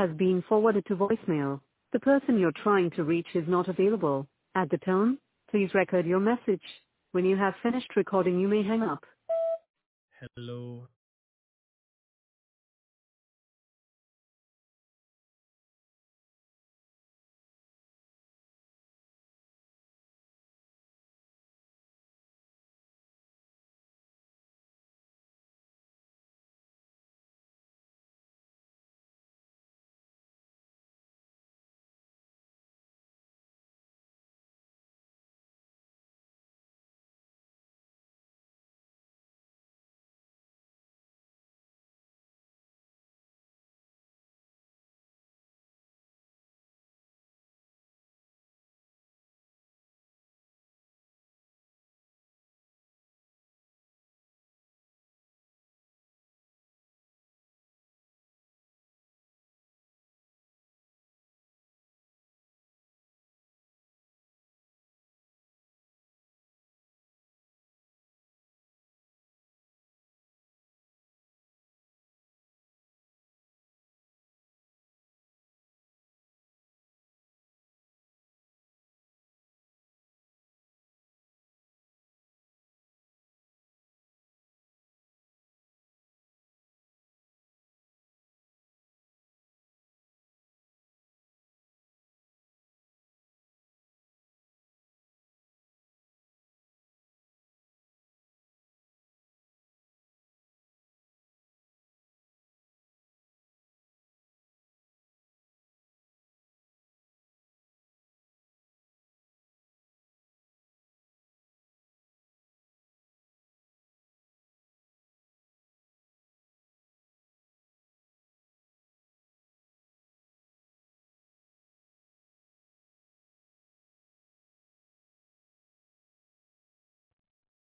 has been forwarded to voicemail. The person you're trying to reach is not available. At the tone, please record your message. When you have finished recording, you may hang up. Hello,